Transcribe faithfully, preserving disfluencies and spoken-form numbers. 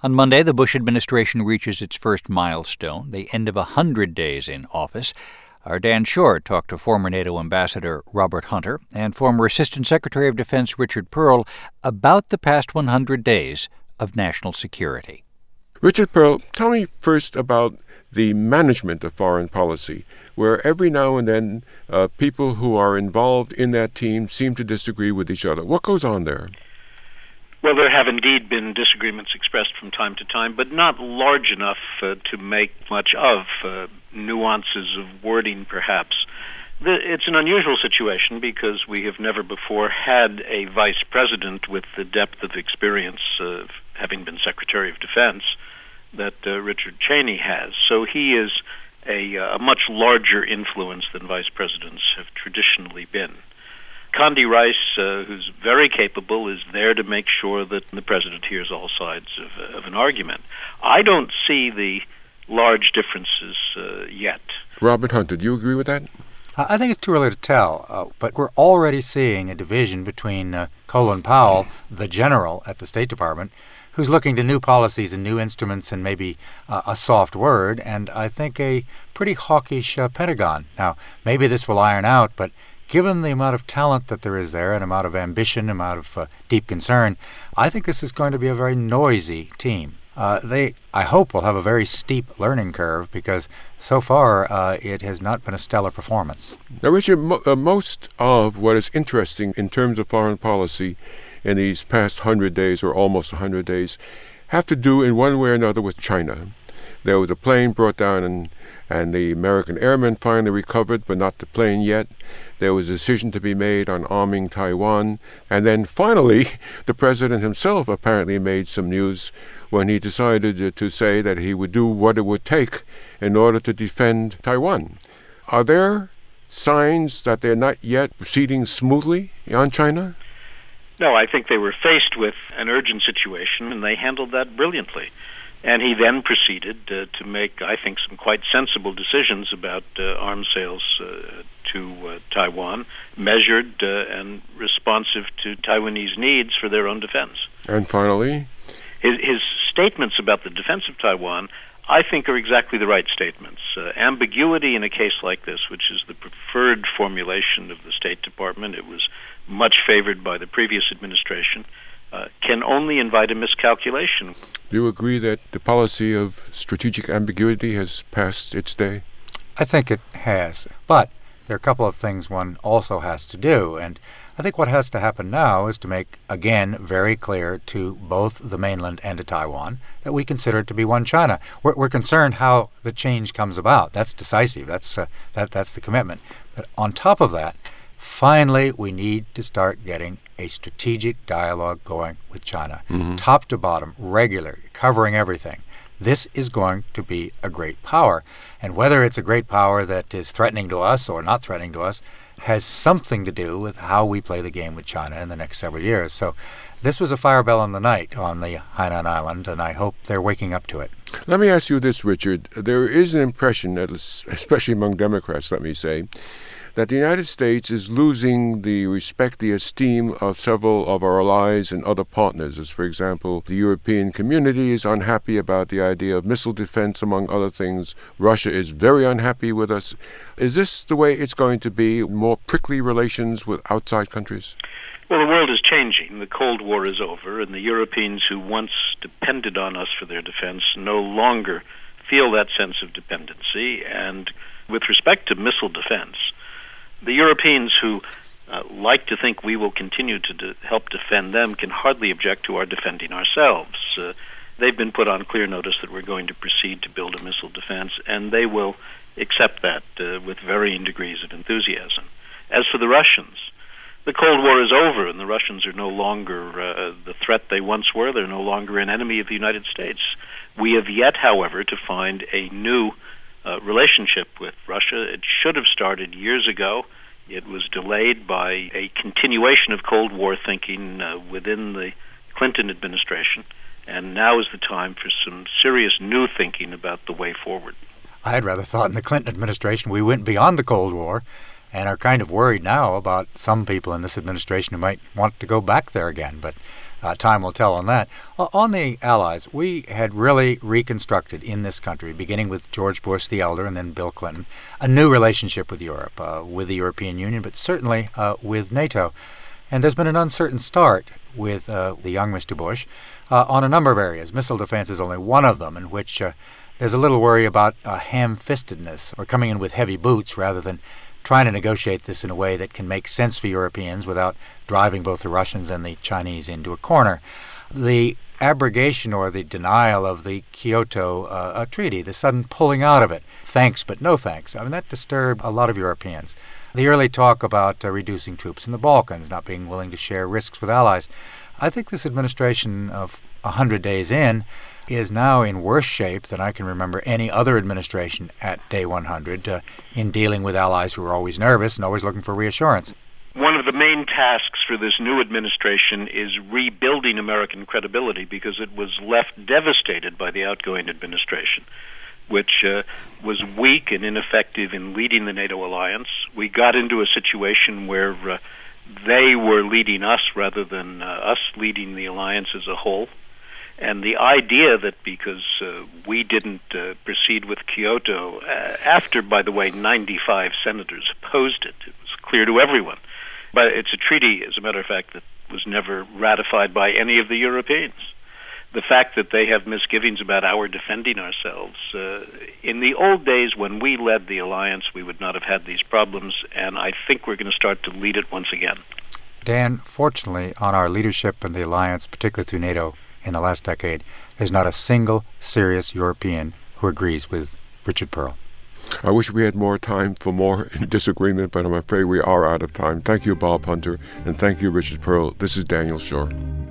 On Monday, the Bush administration reaches its first milestone, the end of one hundred days in office. Our Dan Shore talked to former NATO Ambassador Robert Hunter and former Assistant Secretary of Defense Richard Perle about the past one hundred days of national security. Richard Perle, tell me first about the management of foreign policy, where every now and then uh, people who are involved in that team seem to disagree with each other. What goes on there? Well, there have indeed been disagreements expressed from time to time, but not large enough uh, to make much of. Uh, nuances of wording, perhaps. The, it's an unusual situation because we have never before had a vice president with the depth of experience of having been Secretary of Defense that uh, Richard Cheney has. So he is a, a much larger influence than vice presidents have traditionally been. Condi Rice, uh, who's very capable, is there to make sure that the president hears all sides of, of an argument. I don't see the large differences uh, yet. Robert Hunter, do you agree with that? I think it's too early to tell, uh, but we're already seeing a division between uh, Colin Powell, the general at the State Department, who's looking to new policies and new instruments and maybe uh, a soft word, and I think a pretty hawkish uh, Pentagon. Now, maybe this will iron out, but given the amount of talent that there is there and amount of ambition, amount of uh, deep concern, I think this is going to be a very noisy team. Uh, they, I hope, will have a very steep learning curve because so far uh, it has not been a stellar performance. Now, Richard, mo- uh, most of what is interesting in terms of foreign policy in these past hundred days or almost a hundred days have to do in one way or another with China. There was a plane brought down and, and the American airmen finally recovered, but not the plane yet. There was a decision to be made on arming Taiwan. And then finally, the president himself apparently made some news when he decided to say that he would do what it would take in order to defend Taiwan. Are there signs that they're not yet proceeding smoothly on China? No, I think they were faced with an urgent situation, and they handled that brilliantly. And he then proceeded uh, to make, I think, some quite sensible decisions about uh, arms sales uh, to uh, Taiwan, measured uh, and responsive to Taiwanese needs for their own defense. And finally? His, his statements about the defense of Taiwan, I think, are exactly the right statements. Uh, ambiguity in a case like this, which is the preferred formulation of the State Department, it was much favored by the previous administration, uh, can only invite a miscalculation. Do you agree that the policy of strategic ambiguity has passed its day? I think it has, but there are a couple of things one also has to do, and I think what has to happen now is to make, again, very clear to both the mainland and to Taiwan that we consider it to be one China. We're, we're concerned how the change comes about. That's decisive. That's uh, that that's the commitment. But on top of that, finally, we need to start getting a strategic dialogue going with China, mm-hmm. top to bottom, regular, covering everything. This is going to be a great power. And whether it's a great power that is threatening to us or not threatening to us has something to do with how we play the game with China in the next several years. So this was a fire bell in the night on the Hainan Island, and I hope they're waking up to it. Let me ask you this, Richard. There is an impression, especially among Democrats, let me say, that the United States is losing the respect, the esteem of several of our allies and other partners. As, for example, the European community is unhappy about the idea of missile defense, among other things. Russia is very unhappy with us. Is this the way it's going to be, more prickly relations with outside countries? Well, the world is changing. The Cold War is over, and the Europeans who once depended on us for their defense no longer feel that sense of dependency. And with respect to missile defense, the Europeans who uh, like to think we will continue to de- help defend them can hardly object to our defending ourselves. Uh, they've been put on clear notice that we're going to proceed to build a missile defense, and they will accept that uh, with varying degrees of enthusiasm. As for the Russians, the Cold War is over, and the Russians are no longer uh, the threat they once were. They're no longer an enemy of the United States. We have yet, however, to find a new Uh, relationship with Russia. It should have started years ago. It was delayed by a continuation of Cold War thinking uh, within the Clinton administration, and now is the time for some serious new thinking about the way forward. I had rather thought in the Clinton administration we went beyond the Cold War and are kind of worried now about some people in this administration who might want to go back there again. But uh, time will tell on that. Uh, on the Allies, we had really reconstructed in this country, beginning with George Bush the elder and then Bill Clinton, a new relationship with Europe, uh, with the European Union, but certainly uh, with NATO. And there's been an uncertain start with uh, the young Mister Bush uh, on a number of areas. Missile defense is only one of them, in which uh, there's a little worry about uh, ham-fistedness, or coming in with heavy boots rather than trying to negotiate this in a way that can make sense for Europeans without driving both the Russians and the Chinese into a corner. The abrogation or the denial of the Kyoto uh, Treaty, the sudden pulling out of it, thanks but no thanks, I mean, that disturbed a lot of Europeans. The early talk about uh, reducing troops in the Balkans, not being willing to share risks with allies. I think this administration of one hundred days in is now in worse shape than I can remember any other administration at day one hundred uh, in dealing with allies who are always nervous and always looking for reassurance. One of the main tasks for this new administration is rebuilding American credibility, because it was left devastated by the outgoing administration, which uh, was weak and ineffective in leading the NATO alliance. We got into a situation where uh, they were leading us rather than uh, us leading the alliance as a whole. And the idea that because uh, we didn't uh, proceed with Kyoto, uh, after, by the way, ninety-five senators opposed it, it was clear to everyone. But it's a treaty, as a matter of fact, that was never ratified by any of the Europeans. The fact that they have misgivings about our defending ourselves. Uh, in the old days, when we led the alliance, we would not have had these problems, and I think we're going to start to lead it once again. Dan, fortunately, on our leadership in the alliance, particularly through NATO in the last decade, there's not a single serious European who agrees with Richard Perle. I wish we had more time for more disagreement, but I'm afraid we are out of time. Thank you, Bob Hunter, and thank you, Richard Perle. This is Daniel Schorr.